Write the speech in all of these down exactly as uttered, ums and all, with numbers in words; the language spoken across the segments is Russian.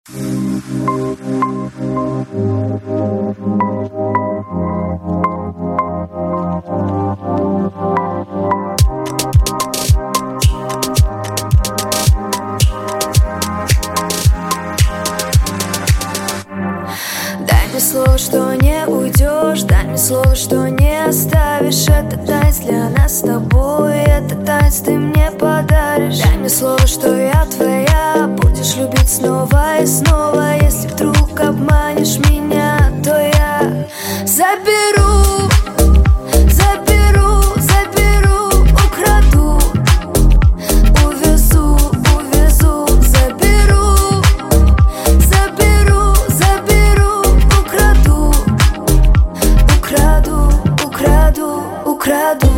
Дай мне слово, что не уйдешь, дай мне слово, что не оставишь. Это танец для нас с тобой, это танец ты мне подаришь. Дай мне слово, что я твоя, будешь любить снова и снова. Если вдруг обманешь меня, то я заберу, заберу, заберу, украду, увезу, увезу, заберу, заберу, заберу, украду, украду, украду, украду.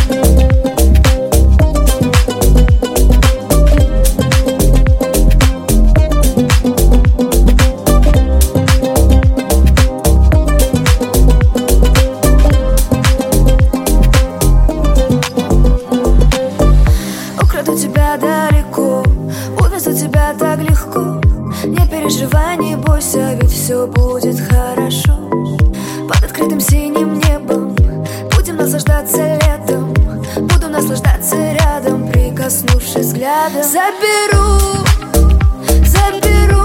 Украду тебя далеко, увезу тебя так легко. Не переживай, не бойся, ведь все будет хорошо. Под открытым синим небом будем наслаждаться летом. Буду наслаждаться рядом, прикоснувшись взглядом. Заберу, заберу,